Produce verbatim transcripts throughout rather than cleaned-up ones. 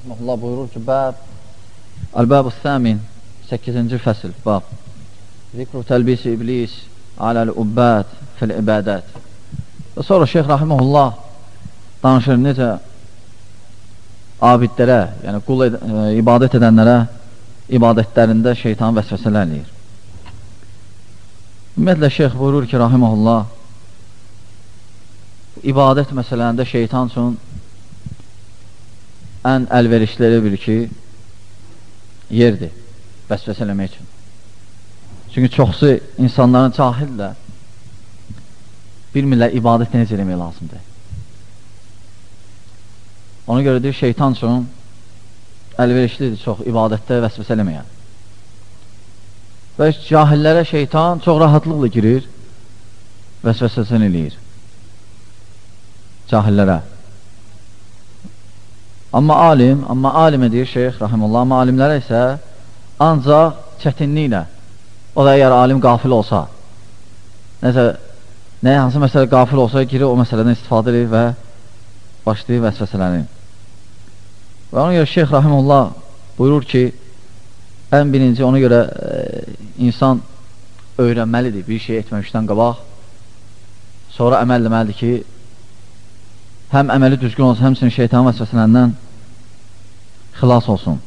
Rahmanullah buyurur ki, bəb Əl-Bəb-ı Səmin səkkizinci fəsil, bab Zikru təlbisi iblis aləl-ubbəd fil-ibədət. Və sonra Şeyx Rahmanullah danışır necə abidlərə, yəni qul ed ibadət edənlərə ibadətlərində şeytan vəsvəsələr eləyir. Ümumiyyətlə Şeyx buyurur ki, Rahmanullah ibadət məsələlərində şeytan üçün ən əlverişləri bir ki yerdir vəsvəsə eləmək üçün. Çünki çoxsu insanların cahillə bilmirlər ibadət necə eləmək lazımdır. Ona görə deyir, şeytan üçün əlverişlidir çox ibadətdə vəsvəsə eləməyən. Və cahillərə şeytan çox rahatlıqla girir, vəsvəsəsini eləyir cahillərə. Amma alim, amma alimə deyir Şeyx Rahimullah, amma alimlərə isə ancaq çətinliklə, o da əgər alim qafil olsa, nəsə, nə hansı məsələ qafil olsa, girir o məsələdən istifadə edir və başlayır vəsvəsələrini. Və ona görə Şeyx Rahimullah buyurur ki, ən birinci ona görə e, insan öyrənməlidir bir şey etməmişdən qabaq, sonra əməl deməlidir ki, həm əməli düzgün olsun, həmsinin şeytanın vəsvəsələrindən xilas olsun.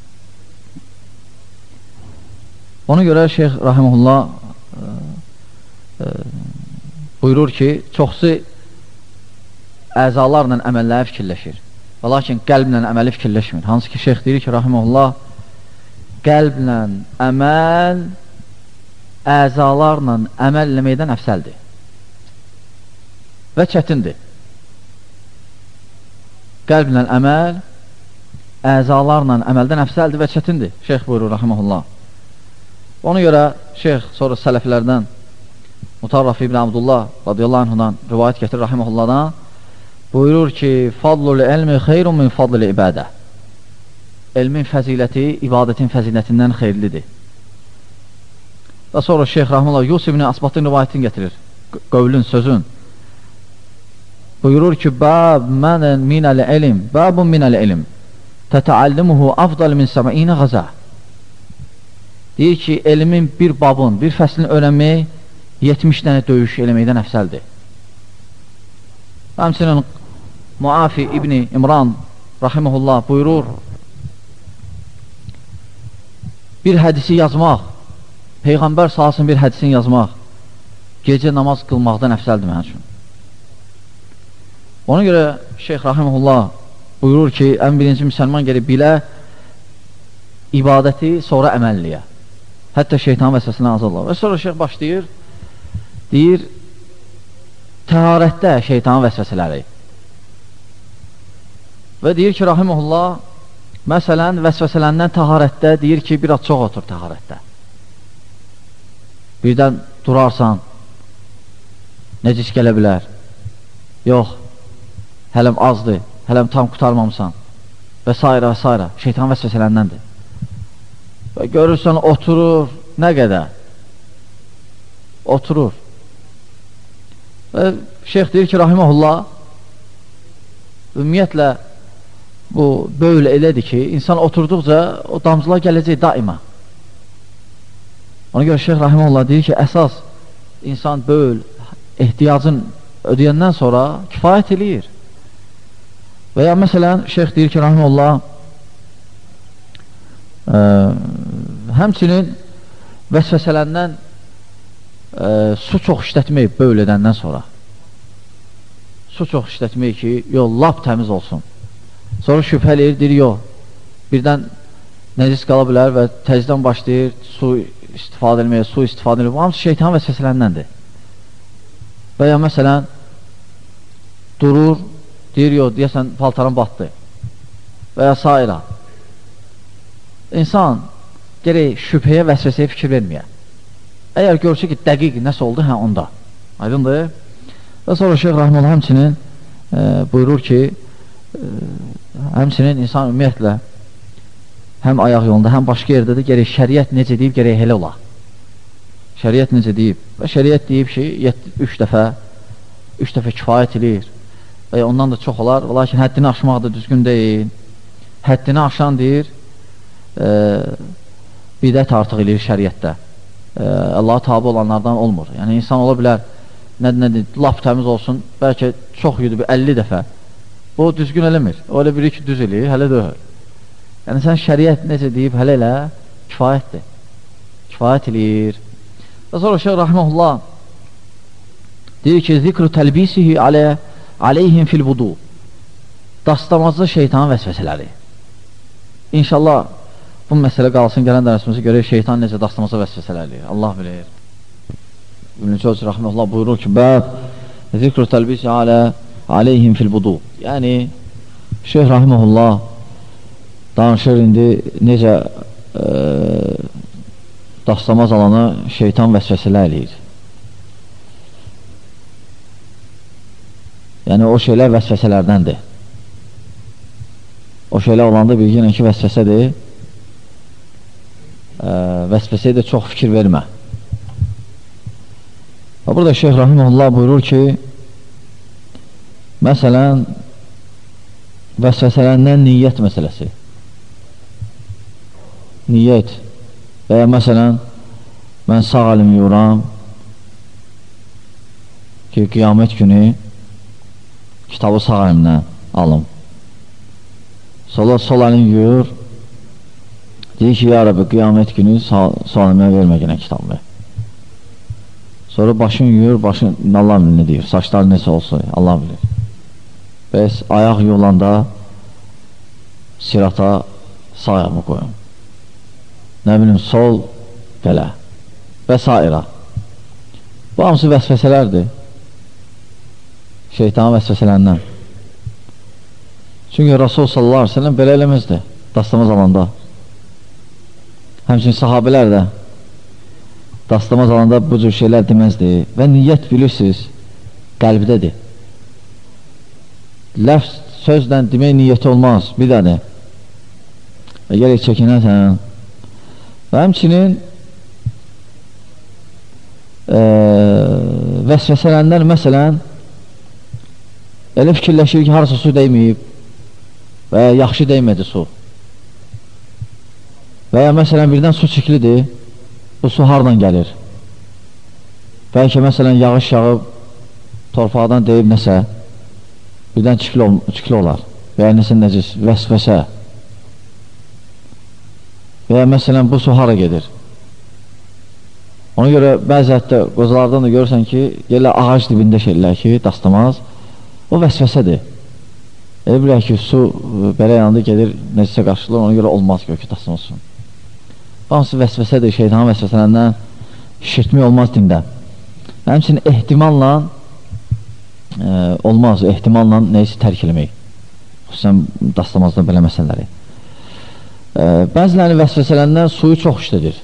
Ona görə Şeyx Rahimullah e, e, buyurur ki, çoxsu əzalarla əməlləri fikirləşir. Və lakin qəlblə əməli fikirləşmir. Hansı ki, Şeyx deyir ki, Rahimullah, qəlblə əməl əzalarla əməl eləməkdən əfsəldir və çətindir. Qəlblə əməl əzalarla əməldən əfsəldir və çətindir, Şeyx buyurur, Rahimullah. Ona görə Şeyx sonra sələflərdən Mutarraf ibn Abdullah radiyallahu anhudan rivayət gətirir, Rahimullahdan buyurur ki, fadlul elmi xeyrun min fadlil ibadə. Elmin fəziləti ibadətin fəzilətindən xeyirlidir. Və sonra Şeyx Rahimullah Yusuf ibn Asbatın rivayətini gətirir, qövlün, sözün. Buyurur ki, bəb mənən minəl ilim, bəbun minəl ilim, tətəallimuhu afdal min səbəinə qəzə. Deyir ki, elmin bir babın, bir fəslini öyrənmək yetmiş dənə döyüş eləməkdən əfsəldir. Həmçinin Muafi İbni İmran Rahimullah buyurur, bir hədisi yazmaq, Peyğəmbər salsın bir hədisini yazmaq, gecə namaz qılmaqdan əfsəldir mənim üçün. Ona görə Şeyx Rahimullah buyurur ki, ən birinci müsəlman gəlib bilə ibadəti, sonra əməlliyə. Hətta şeytan vəsvəsindən azadlar. Və sonra Şeyx başlayır, deyir, təharətdə şeytanın vəsvəsələri. Və deyir ki, Rahimullah, məsələn, vəsvəsələrindən təharətdə deyir ki, biraz çox otur təharətdə. Birdən durarsan, nəcis gələ bilər. Yox, hələm azdır, hələm tam qutarmamısan və s. və s. Şeytan vəsvəsələndəndir. Və görürsən, oturur, nə qədər? Oturur. Və Şeyx deyir ki, Rahimullah, ümumiyyətlə, bu böyle elədir ki, insan oturduqca o damcılar gələcək daima. Ona görə Şeyx Rahimullah deyir ki, əsas insan böyül, ehtiyacın ödəyəndən sonra kifayət eləyir. Və ya məsələn, Şeyx deyir ki, Rahimullah, ə, həmçinin vəsvəsələrindən ə, su çox işlətmək böyül edəndən sonra. Su çox işlətmək ki, yox, lap təmiz olsun. Sonra şübhə eləyir, deyir, yox, birdən nəcis qala bilər və təzdən başlayır su istifadə etməyə, su istifadə etməyə. Bu hamısı şeytan vəsvəsələndəndir. Və ya məsələn, durur, deyir, yox, deyəsən, paltarın batdı və ya s. İnsan gerək şübhəyə, vəsvəsəyə fikir verməyə. Əgər görsə ki, dəqiq nəsə oldu, hə, onda. Aydındır. Və sonra Şeyx Rahimullah həmçinin e, buyurur ki, e, həmçinin insan ümumiyyətlə həm ayaq yolunda, həm başqa yerdə də gerək şəriət necə deyib, gerək elə ola. Şəriət necə deyib? Və şəriət deyib ki, üç dəfə, üç dəfə kifayət edir. Və ondan da çox olar, lakin həddini aşmaq da düzgün deyil. həddini aşan deyir, e, bidət artıq eləyir şəriətdə. E, Allaha tabi olanlardan olmur. Yəni, insan ola bilər, nədir, nədir, lap təmiz olsun, bəlkə çox yudu, bir əlli dəfə. Bu, düzgün eləmir. O, elə biri ki, düz eləyir, hələ deyil. Yəni, sən şəriət necə deyib, hələ elə kifayətdir. Kifayət eləyir. Və sonra Şeyh Rahiməhullah deyir ki, zikru təlbisihi alə, aleyhim fil vudu. Dastamazda şeytanın vəsvəsələri. İnşallah bu məsələ qalsın, gələn dərsimizə görə şeytan necə dastamazda vəsvəsələri. Allah bilir. İbn-i Cəvzi Rahiməhullah buyurur ki, bəb zikru təlbisi alə, aleyhim fil vudu. Yəni, Şeyh Rahiməhullah danışır indi necə e, dastamaz alanı şeytan vəsvəsələ eləyir. Yəni, o şeylər vəsvəsələrdəndir. O şeylər olanda bilginən ki, vəsvəsədir. E, vəsvəsəyə də çox fikir vermə. Və burada Şeyh Rahiməhullah buyurur ki, məsələn, vəsvəsələrindən niyyət məsələsi. Niyyət. Və ya məsələn, mən sağ əlim yuram ki, qiyamət günü kitabı sağ əlimdən alım. Sola sol əlim yuyur, deyir ki, ya Rabbi, qiyamət günü sol əlimə vermə yenə kitabı. Sonra başın yuyur, başın, Allah bilir ne deyir, saçlar nəsə olsa, Allah bilir. Bəs ayaq yolanda sirata sağ ayağımı qoyum. Nə bilim, sol belə və s. Bu hamısı vəsvəsələrdir. Şeytanın vəsvəsələrindən. Çünki Rasul sallallahu aleyhi ve sellem belə eləməzdi dastamaz alanda. Həmçinin sahabələr də dastamaz alanda bu cür şeylər deməzdi. Və niyyət bilirsiniz, qəlbdədir. Ləfz sözlə demək niyyəti olmaz. Bir dədir. Əgər çəkinərsən. Və həmçinin e, vəsvəsələnlər məsələn elə fikirləşir ki, harası su dəyməyib və ya yaxşı dəymədi su. Və ya məsələn birdən su çiklidir, bu su hardan gəlir? Bəlkə məsələn yağış yağıb torpaqdan deyib nəsə, birdən çikli, ol çikli olar və ya nəsə nəcis, vəsvəsə. Və ya məsələn bu su hara gedir? Ona görə bəzi hətta qozalardan da görürsən ki, elə ağac dibində şeylər ki, dastamaz, o vəsvəsədir. Elə bilək ki, su belə yanında gedir, necəsə qarşılar, ona görə olmaz ki, dastamaz su. Hamısı vəsvəsədir, şeytanın vəsvəsələrindən şişirtmək olmaz dində. Həmçinin ehtimalla e, olmaz, ehtimalla neyisi tərk eləmək. Xüsusən dastamazda belə məsələləri. E, bəzilərini vəsvəsələrindən suyu çox işlədir.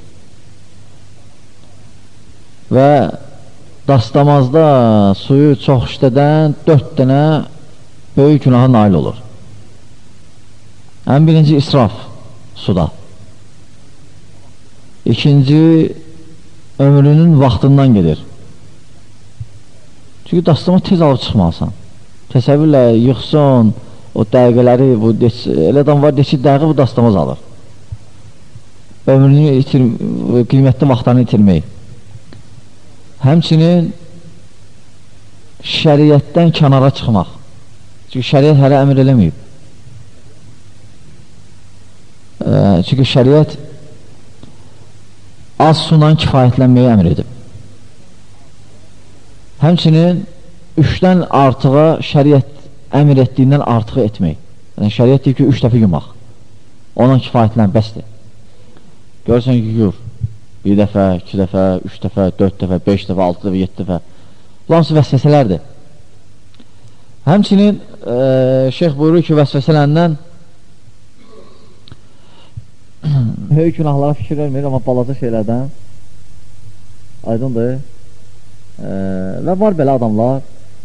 Və dastamazda suyu çox işlədən dörd dənə böyük günaha nail olur. Ən birinci israf suda. İkinci ömrünün vaxtından gedir. Çünki dastamaz tez alıb çıxmalısan. Təsəvvürlə yıxsın o dəqiqələri, bu elə adam var, deçi dəqiqə bu dastamaz alır. Ömrünü itir, qiymətli vaxtlarını itirmək. Həmçinin şəriətdən kənara çıxmaq. Çünki şəriət hələ əmr eləməyib. E, çünki şəriət az sunan kifayətlənməyi əmr edib. Həmçinin üçdən artığa şəriət əmr etdiyindən artığı etmək. Yəni şəriət deyir ki, üç dəfə yumaq. Ondan kifayətlən bəsdir. Görürsən ki, yur. Bir dəfə, iki dəfə, üç dəfə, dörd dəfə, beş dəfə, altı dəfə, yeddi dəfə. Bu hamısı vəsvəsələrdir. Həmçinin e, şeyx buyurur ki, vəsvəsələrindən böyük günahlara fikir vermir, amma balaca şeylərdən aydındır. E, və var belə adamlar,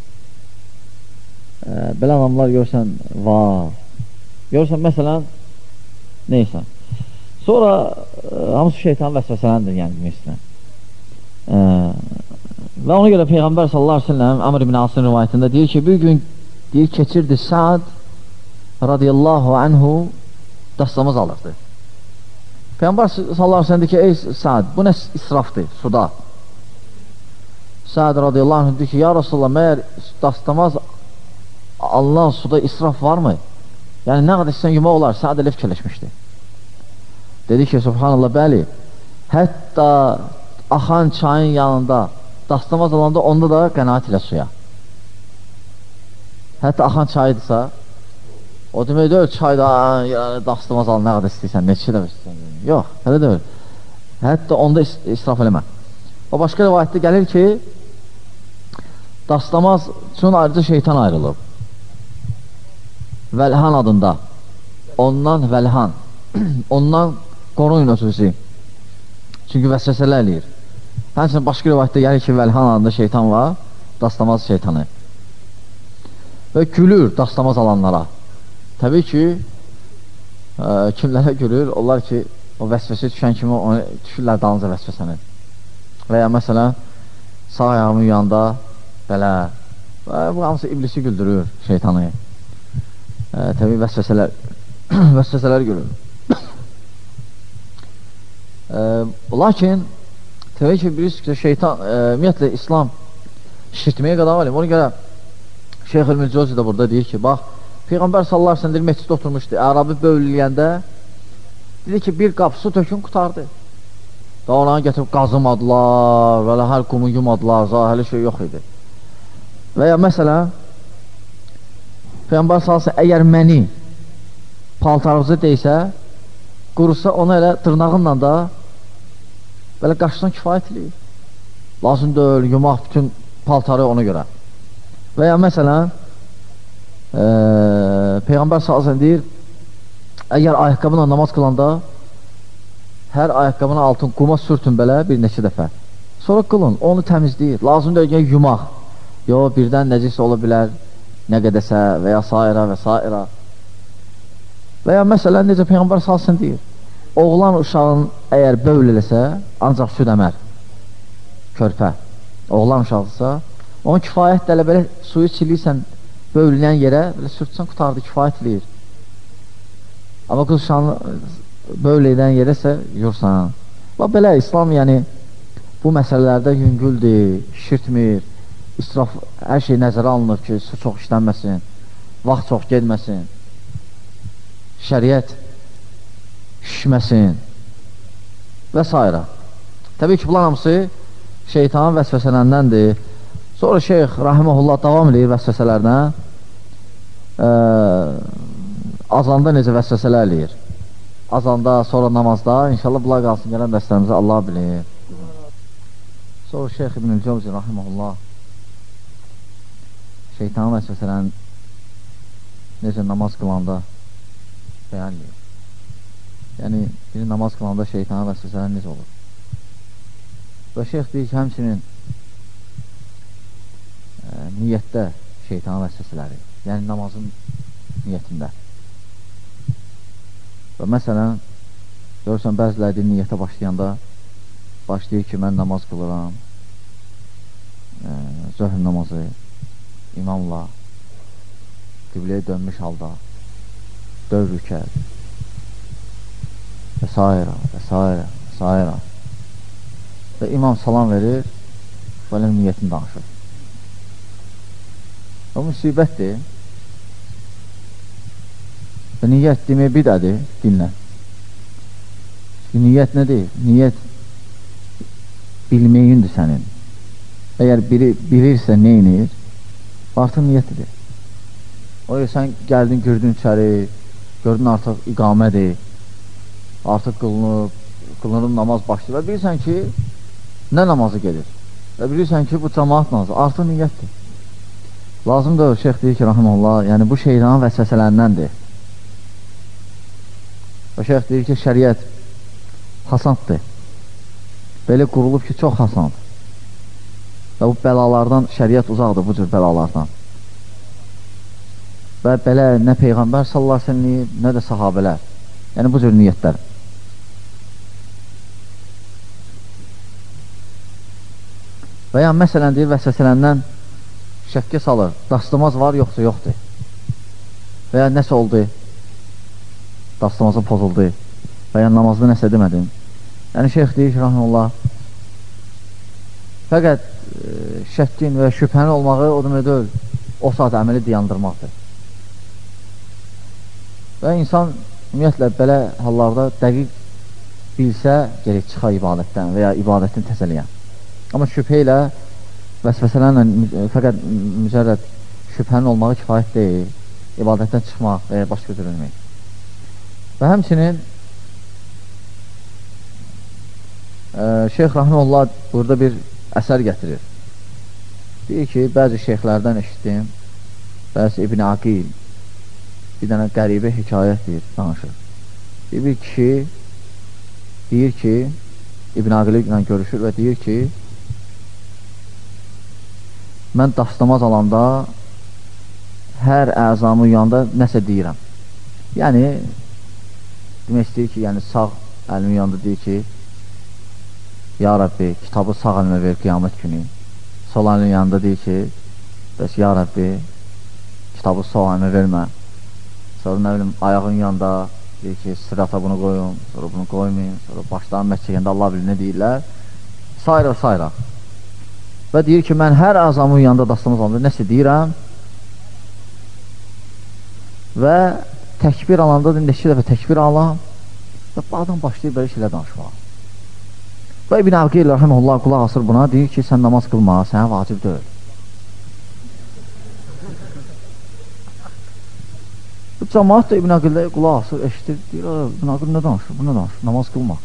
e, belə adamlar görsən var. Görsən, məsələn, neysə. Sonra e, hamısı şeytanın vəsvəsələndir, yəni demək e, və ona görə Peyğəmbər sallallahu aleyhi ve sellem Amr ibn Asın rivayətində deyir ki, bir gün deyir, keçirdi Sa'd radiyallahu anhu dastamaz alırdı. Peyğəmbər sallallahu əleyhi və səlləm deyir ki, ey Səad, bu nə israfdır suda? Səad radiyallahu anh deyir ki, ya Rasulullah, məyər dastamaz alınan suda israf varmı? Yəni, nə qədər istəyən yumaq olar? Səad elə fikirləşmişdi. Dedi ki, subhanallah, bəli, hətta axan çayın yanında dastamaz alanda onda da qənaət ilə suya. Hətta axan çayıdırsa, o demək deyil, çayda yəni, dastamaz al, nə qədər istəyirsən, neçə də istəyirsən. Yox, hələ deyil. Hətta onda israf eləmə. O başqa rivayətdə gəlir ki, dastamaz üçün ayrıca şeytan ayrılıb. Vəlhan adında. Ondan vəlhan. Ondan qoruyun özünüzü. Çünki vəsvəsələr eləyir. Həmçinin başqa rivayətdə gəlir ki, vəlhan adında şeytan var, dastamaz şeytanı. Və gülür dastamaz alanlara. Təbii ki, ə, kimlərə gülür? Onlar ki, o vəsvəsə düşən kimi onu düşürlər dalınca vəsvəsəni. Və ya məsələn, sağ ayağımın yanında belə, və bu hamısı iblisi güldürür, şeytanı. Ə, təbii vəsvəsələr, vəsvəsələr gülür. Ə, lakin, təbii ki, bilirsiniz ki, şeytan, ə, ümumiyyətlə, İslam şirtməyə qədər alim. Ona görə Şeyx Ülmülcəvzi də burada deyir ki, bax, Peyğəmbər sallallahu əleyhi və səlləm məsciddə oturmuşdu, ərabi bölünəndə dedi ki, bir qap su tökün qutardı. Da ona gətirib qazımadılar, və hər qumu yumadılar, zahəli şey yox idi. Və ya məsələn, Peyğəmbər sallallahu əleyhi və səlləm əgər məni paltarınızı deysə, qurusa ona elə dırnağınla da belə qaşdan kifayət edir. Lazım deyil, yumaq bütün paltarı ona görə. Və ya məsələn, e, Peyğəmbər sallallahu əleyhi və səlləm deyir, əgər ayaqqabına namaz qılanda hər ayaqqabına altın quma sürtün belə bir neçə dəfə. Sonra qılın, onu təmizləyir. Lazım deyil, yumaq. Yox, birdən nəcis ola bilər, nə qədəsə və ya sairə və sairə. Və ya məsələn, necə Peyğəmbər sallallahu əleyhi və səlləm deyir, oğlan uşağın əgər bövl eləsə, ancaq süd əmər, körpə, oğlan uşaqdırsa, onun kifayət dələ belə suyu çiliysən, bövlünən yerə, belə sürtsən, qutardı, kifayət eləyir. Amma qız uşağını bövl edən yerə isə yursan. Bax, belə, İslam, yəni, bu məsələlərdə yüngüldür, şirtmir, israf, hər şey nəzərə alınır ki, su çox işlənməsin, vaxt çox gedməsin, şəriət şişməsin və s. Təbii ki, bunlar hamısı şeytanın vəsvəsələndəndir. Sonra şeyx rahiməhullah davam edir vəsvəsələrinə. Ə, azanda necə vəsvəsələr eləyir? Azanda, sonra namazda, inşallah bunlar qalsın gələn dərslərimizə Allah bilir. Sonra şeyx İbnül-Cəvzi rahiməhullah şeytanın vəsvəsələrini necə namaz qılanda bəyan edir. Yəni, biri namaz qılanda şeytanın vəsvəsələri necə olur? Və şeyx deyir ki, həmçinin ə, niyyətdə şeytanın vəsvəsələri, yəni namazın niyyətində. Və məsələn, görürsən, bəziləri deyir, niyyətə başlayanda başlayır ki, mən namaz qılıram, ə, zöhr namazı, imamla, qibləyə dönmüş halda, dörd rükət, və s. və s. və s. Və imam salam verir, belə niyyətini danışır. O müsibətdir. Və niyyət demək bidədir dinlə. Çünki niyyət nədir? Niyyət bilməyindir sənin. Əgər biri bilirsə neynir, artıq niyyətidir. O yüzden sən gəldin, gördün içəri, gördün artıq iqamədir, artıq qılınıb, qılınıb namaz başlayır və bilirsən ki, nə namazı gedir və bilirsən ki, bu cəmaat namazı artıq niyyətdir. Lazımdır, şeyx deyir ki, rahiməllah, yəni bu şeytanın vəsvəsələndəndir. Və şeyx deyir ki, şəriət hasanddır. Belə qurulub ki, çox hasand. Və bu bəlalardan, şəriət uzaqdır bu cür bəlalardan. Və belə nə Peyğəmbər sallallahu əleyhi və səlləm, nə də sahabələr. Yəni bu cür niyyətlər. Və ya məsələn deyir, vəsvəsələndən şəkkə salır, dastamaz var, yoxsa yoxdur. Və ya nəsə oldu, dastamazı pozuldu və ya namazda nəsə demədim. Yəni, şeyx deyir ki, rahmanullah, fəqət e, şəkkin və şübhənin olmağı o demək deyil, o saat əməli dayandırmaqdır. Və insan ümumiyyətlə belə hallarda dəqiq bilsə, gerək çıxar ibadətdən və ya ibadətini təzələyən. Amma şübhə ilə, vəsvəsələrlə fəqət mücərrəd şübhənin olmağı kifayət deyil, ibadətdən çıxmaq və ya baş götürülmək. Və həmçinin e, Şeyx Rahmanullah burada bir əsər gətirir. Deyir ki, bəzi şeyxlərdən eşitdim, bəzi İbn Aqil bir dənə qəribə hekayət deyir, danışır. Bir, bir kişi deyir ki, İbn Aqil ilə görüşür və deyir ki, mən dastamaz alanda hər əzamın yanında nəsə deyirəm. Yəni, demək istəyir ki, yəni sağ əlimin yanında deyir ki, ya Rabbi, kitabı sağ əlimə ver qiyamət günü. Sol əlimin yanında deyir ki, bəs ya Rabbi, kitabı sol əlimə vermə. Sonra nə bilim, ayağın yanında deyir ki, sırata bunu qoyun, sonra bunu qoymayın, sonra başlarını məhz çəkəndə Allah bilir nə deyirlər. Sayrı sayrı. Və deyir ki, mən hər azamın yanında dastamaz alanda nəsə deyirəm və təkbir alanda neçə dəfə təkbir alam və bu adam başlayır belə şeylər danışmağa. Və İbn Aqil rəhməhullah qulaq asır buna, deyir ki, sən namaz qılma, sənə vacib deyil. Bu cəmaat da İbn Aqildə qulaq asır, eşitir, deyir, İbn Aqil nə danışır, bu nə danışır, namaz qılma.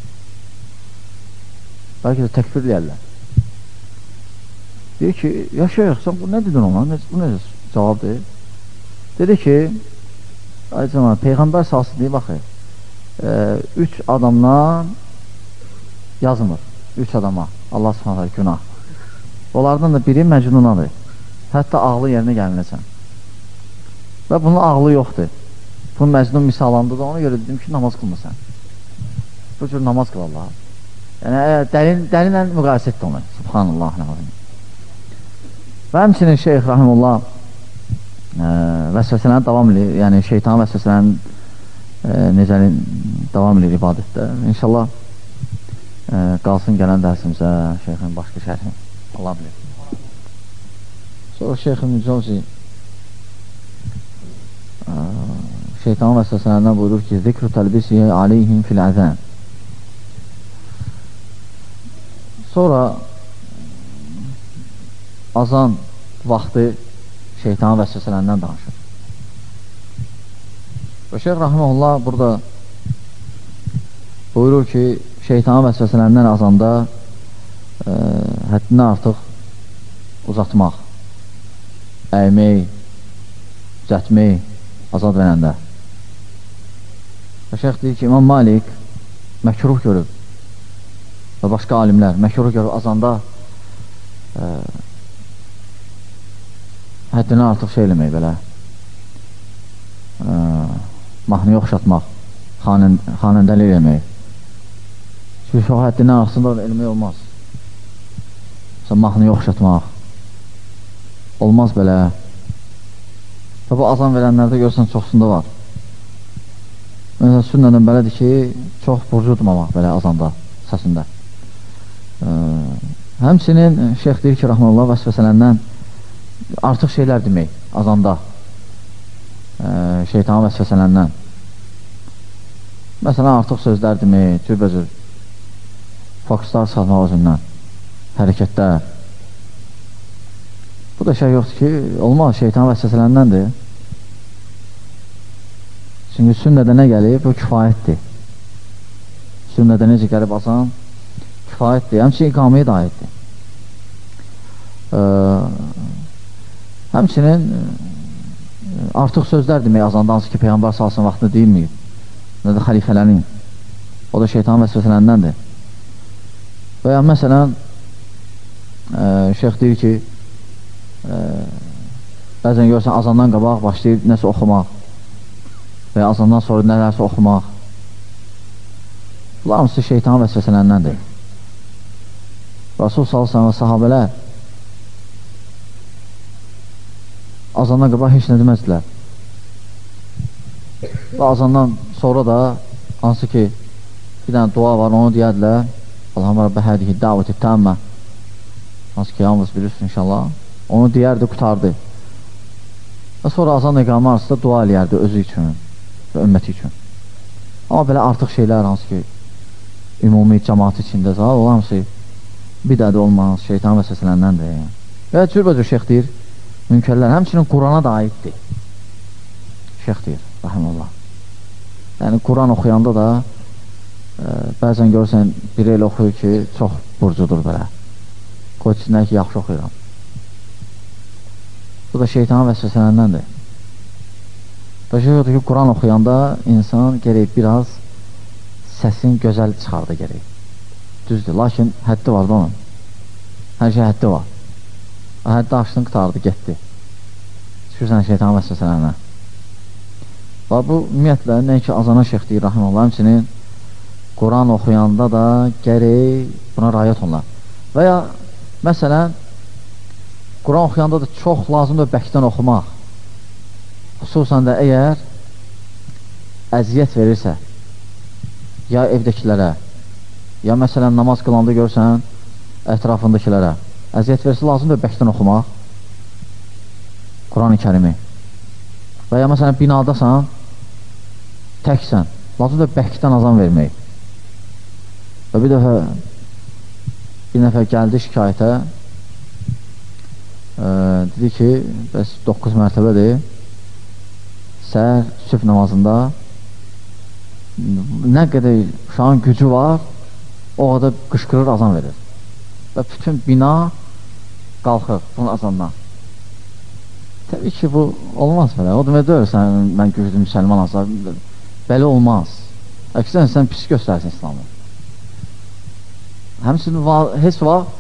Bəlkə də təkbir deyərlər. Deyir ki, ya şeyx, sən bu nə dedin ona, bu nə cavab deyir? Dedi ki, ayıcama, Peyğəmbər salsın deyir, baxır, e, üç adamdan yazmır, üç adama, Allah subhanahu günah. Onlardan da biri məcnunadır, hətta ağlı yerinə gəlinəcən. Və bunun ağlı yoxdur. Bunun məcnun misalandı da, ona görə dedim ki, namaz qılmısan. Bu cür namaz qıl Allah. Yəni, dəlil, dəlillə müqayisə etdi onu, subhanallah. Və həmçinin şeyx rahimullah vəsvəsələrin davam edir, yəni şeytan vəsvəsələrin e, necə davam edir ibadətdə. İnşallah e, qalsın gələn dərsimizə şeyxin başqa şərhi Allah bilir. Sonra şeyxin Mücavzi e, şeytan vəsvəsələrindən buyurur ki, zikru təlbisi aleyhim fil əzən. Sonra azan vaxtı şeytanın vəsvəsələrindən danışır. Və Şeyx Rahiməhullah burada buyurur ki, şeytanın vəsvəsələrindən azanda e, həddindən artıq uzatmaq, əymək, düzətmək, azad verəndə. Və Şeyx deyir ki, İmam Malik məkruh görüb və başqa alimlər məkruh görüb azanda e, həddini artıq şey eləmək belə ə, mahnıya oxşatmaq, xanən, xanəndəlik eləmək. Çünki o həddini arasında eləmək olmaz. Məsələn, mahnıya oxşatmaq olmaz belə. Və bu azan verənlərdə görürsən çoxsunda var. Məsələn, sünnədən belədir ki, çox burcu tutmamaq belə azanda, səsində. Ə, həmçinin şeyx deyir ki, Rahmanullah vəsvəsələrindən artıq şeylər demək, azanda e, şeytanın vəsvəsələrindən. Məsələn, artıq sözlər demək, cürbəcür fokuslar salmaq özündən, hərəkətlər. Bu da şey yoxdur ki, olmaz, şeytanın vəsvəsələrindən çünki sünnədə nə gəlib, bu kifayətdir. Sünnədə necə gəlib azan, kifayətdir, həmçinin iqaməyə də aiddir. Eee Həmçinin artıq sözlər demək azanda, hansı ki, Peyğəmbər salsın vaxtında deyilməyib, nə də xəlifələrin, o da şeytanın vəsvəsələndəndir. Və ya məsələn, e, şeyx deyir ki, e, bəzən görürsən, azandan qabaq başlayır nəsə oxumaq və ya azandan sonra nələrsə oxumaq. Bunlar hamısı şeytanın vəsvəsələndəndir. Rasul salsın və sahabələr azandan qabaq heç nə deməzdilər. Və azandan sonra da hansı ki bir dənə dua var, onu deyədilər. Allahumma Rabbi hədihi davəti təmmə. Hansı ki, yalnız bilirsiniz inşallah. Onu deyərdi, qutardı. Və sonra azan iqamə arasında dua eləyərdi özü üçün və ümməti üçün. Amma belə artıq şeylər hansı ki, ümumi cəmaat içində zahir olan hamısı bir dədə olmaz, şeytan vəsvəsələndəndir. Yəni. Və cürbəcür şeyx deyir, münkərlər həmçinin Qurana da aiddir. Şeyx deyir, rəhəməllah. Yəni, Quran oxuyanda da e, bəzən görürsən, biri elə oxuyur ki, çox burcudur belə. Qoy içindən ki, yaxşı oxuyuram. Bu da şeytanın vəsvəsələndəndir. Və şey yoxdur ki, Quran oxuyanda insan gerək biraz səsin gözəl çıxardı gerək. Düzdür, lakin həddi var da onun. Hər şey həddi var. Həddi açdın, qıtardı, getdi. Çıxırsan şeytanın vəsvəsələrinə. Və bu, ümumiyyətlə, nəinki azana şeyx deyir, rəhməllah, həmçinin Quran oxuyanda da gərək buna rayət onlar. Və ya, məsələn, Quran oxuyanda da çox lazımdır bəkdən oxumaq. Xüsusən də əgər əziyyət verirsə, ya evdəkilərə, ya məsələn namaz qılanda görsən ətrafındakilərə, əziyyət verirsə, lazımdır bəkdən oxumaq Quran-ı Kərimi. Və ya məsələn binadasan, təksən, lazımdır bəkdən azan vermək. Və bir dəfə bir nəfər gəldi şikayətə, e, dedi ki, bəs doqquz mərtəbədir, səhər, sübh namazında nə qədər uşağın gücü var, o qədər qışqırır, azan verir. Və bütün bina qalxır bunun azandan. Təbii ki, bu olmaz belə. O demək deyil, sən, mən güclü müsəlman azar. Belə olmaz. Əksinə, sən pis göstərsin İslamı. Həmçinin heç vaxt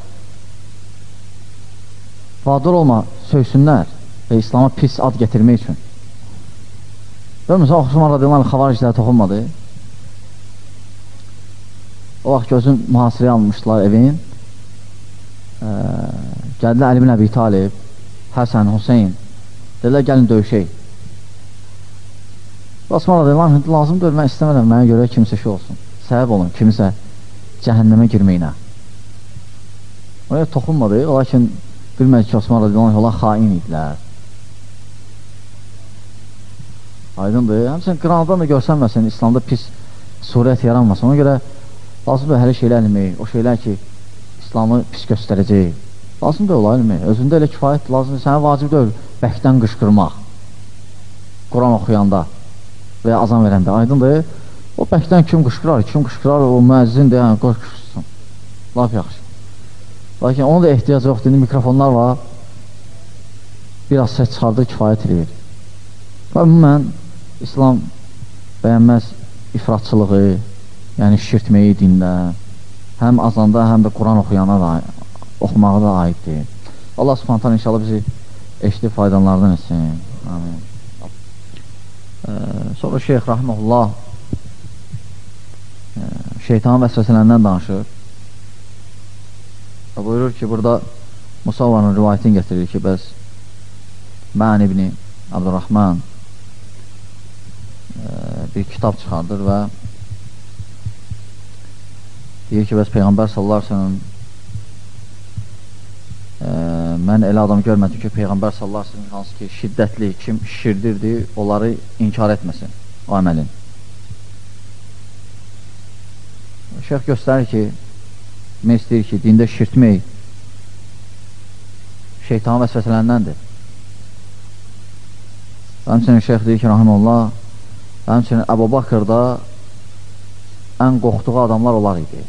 vadır olma, söysünlər və İslama pis ad getirmək üçün. Görmürsən, Osman radiyallahu anh xavariclərə toxunmadı. O vaxt gözün mühasirəyə almışdılar evin. Ee, Gəldilər Əli bin Əbi Talib, Həsən, Hüseyin. Dedilər, gəlin döyüşək. Osman radiyallahu anh, lazımdır, mən istəmirəm, mənə görə kimsə şey olsun. Səbəb olun, kimisə cəhənnəmə girməyinə. Oraya toxunmadı, lakin bilmədik ki, Osman radiyallahu anh, onlar xain idilər. Aydındır. Həmçinin qıranadan da görsənməsin, İslamda pis surət yaranmasın. Ona görə lazımdır hələ şeylər ilmək, o şeylər ki, İslamı pis göstərəcək. Lazımdır ola ilmək. Özündə elə kifayət lazımdır. Sənə vacib deyil, bəkdən qışqırmaq. Quran oxuyanda və ya azan verəndə. Aydındır. O bəkdən kim qışqırar, kim qışqırar, o müəzzindir, yəni, qoy qışqırsın. Laf yaxşı. Lakin onun da ehtiyac yoxdur. İndi mikrofonlar var. Biraz səs çıxardır, kifayət edir. Ümumən, İslam bəyənməz ifratçılığı, yəni şirtməyi dində, həm azanda, həm də Quran oxuyana da, oxumağa da aiddir. Allah subhanətən inşallah bizi eşitib faydalardan etsin. Amin. Ee, sonra Şeyx Rahimullah e, şeytanın vəsvəsələrindən danışır. Və buyurur ki, burada Musavvanın rivayətini gətirir ki, bəs Mən ibn Abdurrahman bir kitab çıxardır və deyir ki, bəs Peyğəmbər sallallahu əleyhi və səlləm e, mən elə adam görmədim ki, Peyğəmbər sallallahu əleyhi və səlləm hansı ki, şiddətli, kim şişirdirdi, onları inkar etməsin o əməlin. Şeyx göstərir ki, mən istəyir ki, dində şişirtmək şeytanın vəsvəsələndəndir. Həmçinin şeyx deyir ki, rahimullah, həmçinin Əbu Bakırda ən qorxduğu adamlar onlar idi.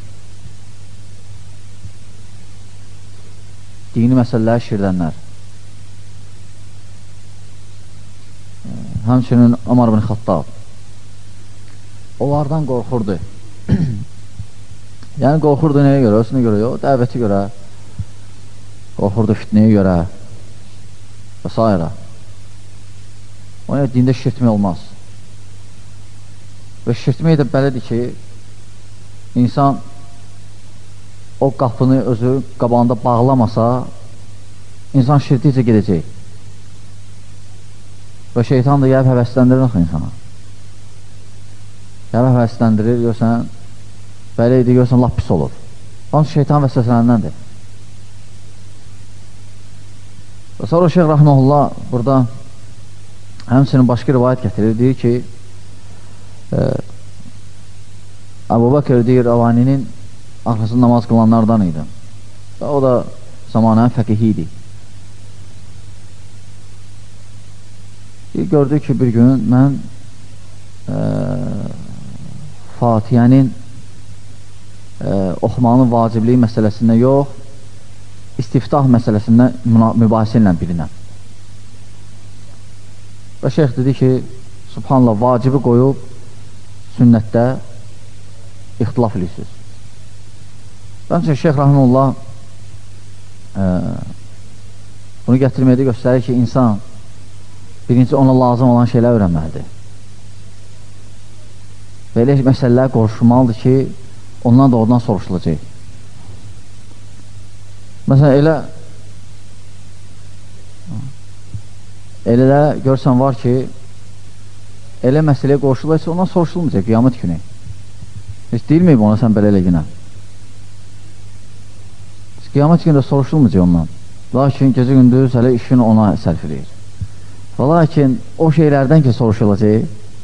Dini məsələləri şirdənlər. Həmçinin Ömər ibn Xattab. Onlardan qorxurdu. Yəni qorxurdu nəyə görə? Özünə görə yox, dəvəti görə. Qorxurdu fitnəyə görə və s. Ona dində şirtmək olmaz. Və şirtmək də belədir ki, insan o qapını özü qabağında bağlamasa, insan şirtdikcə gedəcək. Və şeytan da gəlib həvəsləndirir axı insana. gəlib həvəsləndirir, görsən, belə idi, görsən, lap pis olur. Hansı şeytan vəsvəsələndəndir. Və sonra Şeyx Rəhməhullah burada həmçinin başqa rivayət gətirir, deyir ki, e, Əbu Bəkir deyir, Əvaninin arxasında namaz qılanlardan idi. Və o da zamanənin fəqihi idi. Gördük ki, bir gün mən e, Fatihənin e, oxumanın vacibliyi məsələsində yox, istiftah məsələsində mübahisə ilə bilinəm. Və şeyx dedi ki, subhanallah, vacibi qoyub sünnətdə ixtilaf edirsiniz. Bən üçün Şeyx Rəhməlullah e, bunu gətirməkdə göstərir ki, insan birinci ona lazım olan şeylər öyrənməlidir. Və elə məsələlər qoruşulmalıdır ki, ondan da oradan soruşulacaq. Məsələn, elə elə də görsən var ki, elə məsələyə qoruşulaysa, ondan soruşulmayacaq qiyamət günü. Heç deyilməyib ona sən belə eləginə. Qiyamət günü də soruşulmayacaq ondan. Lakin gecə gündüz hələ işini ona sərf edir. Və lakin o şeylərdən ki soruşulacaq,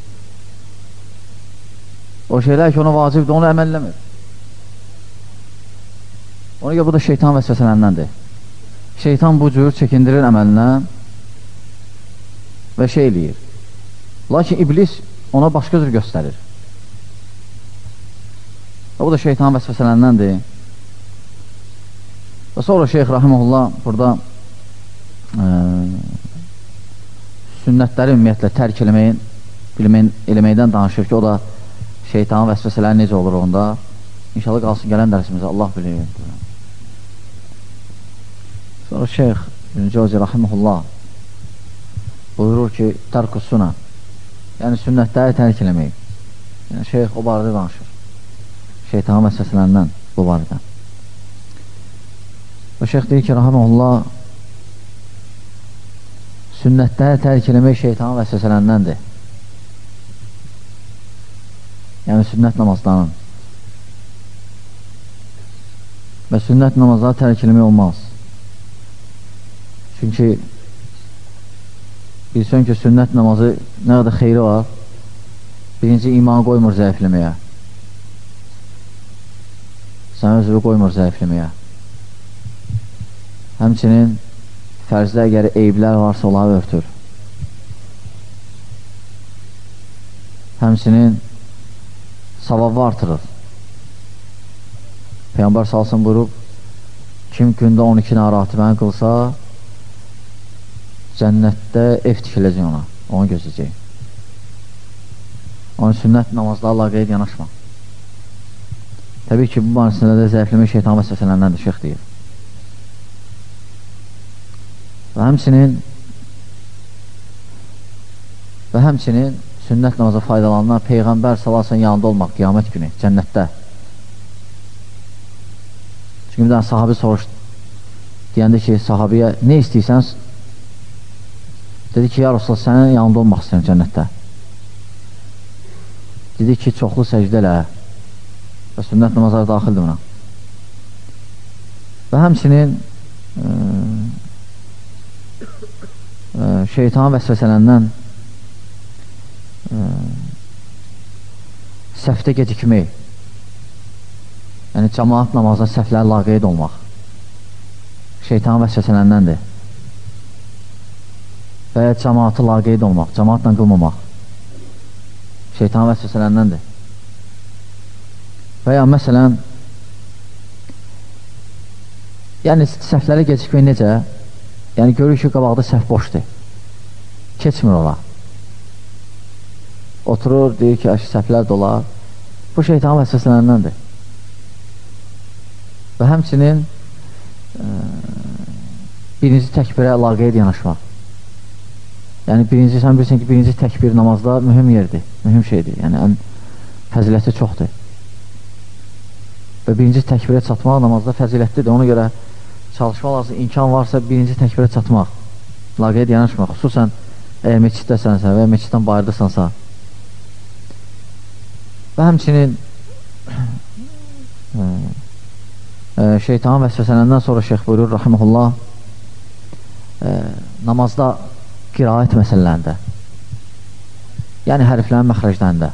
o şeylər ki ona vacibdir, onu əməlləmir. Ona görə bu da şeytan vəsvəsələndəndir. Şeytan bu cür çəkindirir əməlindən və şey eləyir. Lakin iblis ona başqa cür göstərir. Və bu da şeytan vəsvəsələndəndir. Və sonra Şeyx Rahiməhullah burada e, sünnətləri ümumiyyətlə tərk eləməyin, bilməyin, eləməkdən danışır ki, o da şeytanın vəsvəsələri necə olur onda. İnşallah qalsın gələn dərsimizə, Allah bilir. Sonra Şeyx Cəvzi Rahiməhullah buyurur ki, tərkusuna, yəni sünnətləri tərk eləmək. Yəni Şeyx o barədə danışır. Şeytanın vəsvəsələrindən bu barədə. Və Şeyx deyir ki, Rahiməhullah sünnətləri tərk eləmək şeytanın vəsvəsələndəndir. Yəni sünnət namazlarının. Və sünnət namazları tərk eləmək olmaz. Çünki bilsən ki, sünnət namazı nə qədər xeyri var, birinci imanı qoymur zəifləməyə. Sən özünü qoymur zəifləməyə. Həmçinin fərzdə əgər eyblər varsa, onları örtür. Həmçinin savabı artırır. Peyğəmbər salsın buyurub, kim gündə on iki narahatı mən qılsa, cənnətdə ev tikiləcək ona, onu gözləyəcək. Onun sünnət namazlarla qeyd yanaşma. Təbii ki, bu barəsində də zəifləmək şeytan vəsvəsələndəndir, şeyx deyir. Və həmçinin və həmçinin sünnət namaza faydalanan Peyğəmbər salasının yanında olmaq qiyamət günü, cənnətdə. Çünki bir dənə sahabi soruşdu, deyəndə ki, sahabiyə nə istəyirsən? Dedi ki, ya Rasulullah, sənin yanında olmaq istəyirəm cənnətdə. Dedi ki, çoxlu səcdə elə və sünnət namazları daxildir buna. Və həmçinin e, e, şeytanın vəsvəsələrindən e, səhvdə gecikmək, yəni cəmaat namazına səhvləri laqeyd olmaq şeytanın vəsvəsələndəndir. Və ya cəmaatı laqeyd olmaq, cəmaatla qılmamaq şeytanın vəsvəsələndəndir. Və ya məsələn, yəni səhvləri gecikmək necə? Yəni görür ki, qabaqda səhv boşdur, keçmir ola. Oturur, deyir ki, səhvlər dolar. Bu şeytanın vəsvəsələndəndir. Və həmçinin e, birinci təkbirə laqeyd yanaşmaq. Yəni birinci, sən bilirsən ki, birinci təkbir namazda mühüm yerdir, mühüm şeydir. Yəni ən fəziləti çoxdur. Və birinci təkbirə çatmaq namazda fəzilətlidir. Ona görə çalışmaq lazım, imkan varsa birinci təkbirə çatmaq, laqeyd yanaşmaq. Xüsusən əgər meçiddəsənsə və ya meçiddən bayırdırsansa. Və həmçinin e, e, şeytanın vəsvəsələrindən sonra şeyx buyurur, rahiməhullah, e, namazda qiraət məsələlərində, yəni hərflərin məxrəclərində.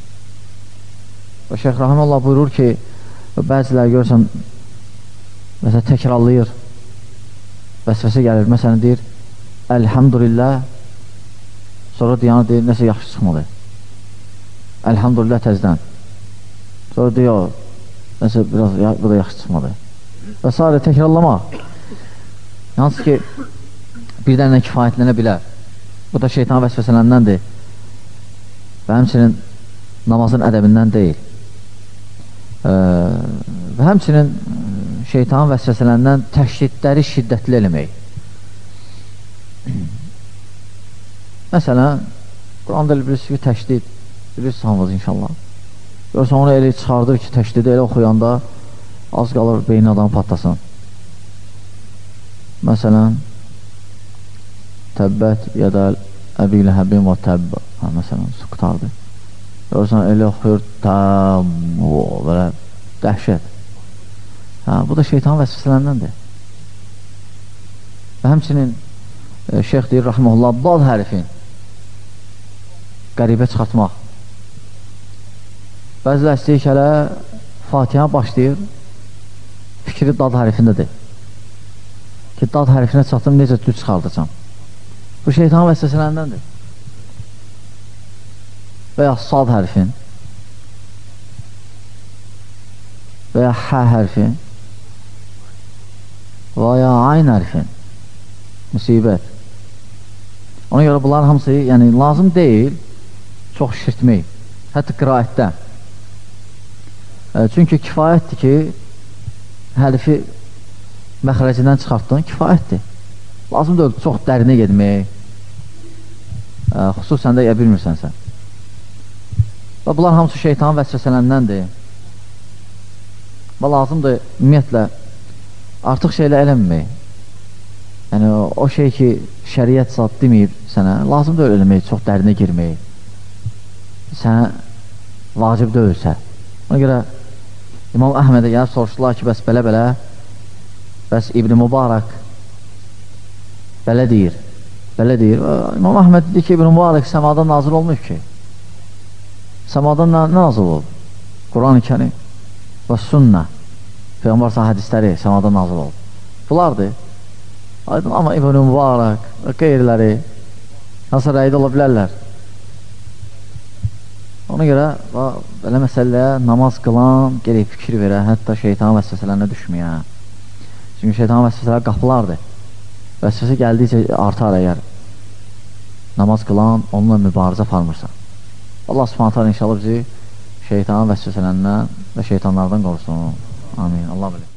Və şeyx rahiməhullah buyurur ki, bəziləri görürsən, məsələn, təkrarlayır, vəsvəsə gəlir, məsələn, deyir, Elhamdülillah, sonra diyanı deyir, nəsə yaxşı çıxmalı. Elhamdülillah təzdən. Sonra deyir, nəsə biraz, ya, bu da yaxşı çıxmalı. Və s. təkrarlamaq. Hansı ki, bir dənə kifayətlənə bilər. Bu da şeytan vəsvəsələndəndir. Və həmçinin namazın ədəbindən deyil. Ee, və həmçinin şeytan vəsvəsələndən təşdidləri şiddətli eləmək. Məsələn, Quranda bilirsiniz ki, təşdid, bilirsiniz hamınız inşallah. Görürsən, onu elə çıxardır ki, təşdidi elə oxuyanda az qalır, beyni adam patlasın. Məsələn, təbbət yədəl əbilə həbim və təbb, ha, məsələn, su qutardı. Görürsən, elə oxuyur, təbb, belə dəhşət. Ha, bu da şeytan vəsvəsələndəndir. Və həmçinin e, şeyx deyir, rahiməhullah, dad hərfin qəribə çıxartmaq. Bəzilər istəyir ki, hələ Fatihə başlayır, fikri dad hərfindədir. Ki, dad hərfinə çatdım, necə düz çıxardacam. Bu şeytan vəsvəsələndəndir. Və ya sad hərfin və ya hə hərfin və ya ayn hərfin müsibət. Ona görə bunların hamısı yəni, lazım deyil çox şişirtmək, hətta qiraətdə. E, çünki kifayətdir ki, hərfi məxrəcindən çıxartdın, kifayətdir. Lazım deyil çox dərinə gedmək, e, xüsusən də ya bilmirsənsə. Və bunlar hamısı şeytanın vəsvəsələndəndir. Və lazımdır, ümumiyyətlə, artıq şeylə eləməmək. Yəni, o, o şey ki, şəriət zat deməyib sənə, lazım deyil eləmək, çox dərinə girmək. Sənə vacib deyilsə. Ona görə İmam Əhmədə gəlib soruşdular ki, bəs belə-belə, bəs İbn-i Mübarək belə deyir, belə deyir. İmam Əhməd dedi ki, İbn-i Mübarək səmadan nazil olmayıb ki. Səmadan nə nazil olub? Quran-ı Kərim və sünnə, Peyğəmbər sahə hədisləri səmadan nazil olub. Bunlardır. Aydın, amma İbn-i Mübarək və qeyriləri nasıl rəydə ola bilərlər? Ona görə belə məsələyə namaz qılan gerək fikir verə, hətta şeytan vəsvəsələrinə düşməyə. Çünki şeytan vəsvəsələr qapılardır. Vəsvəsə gəldikcə artar əgər namaz qılan onunla mübarizə aparmırsa. Allah subhanət hala inşallah bizi şeytanın vəsvəsələrindən və şeytanlardan qorusun. Amin. Allah bilir.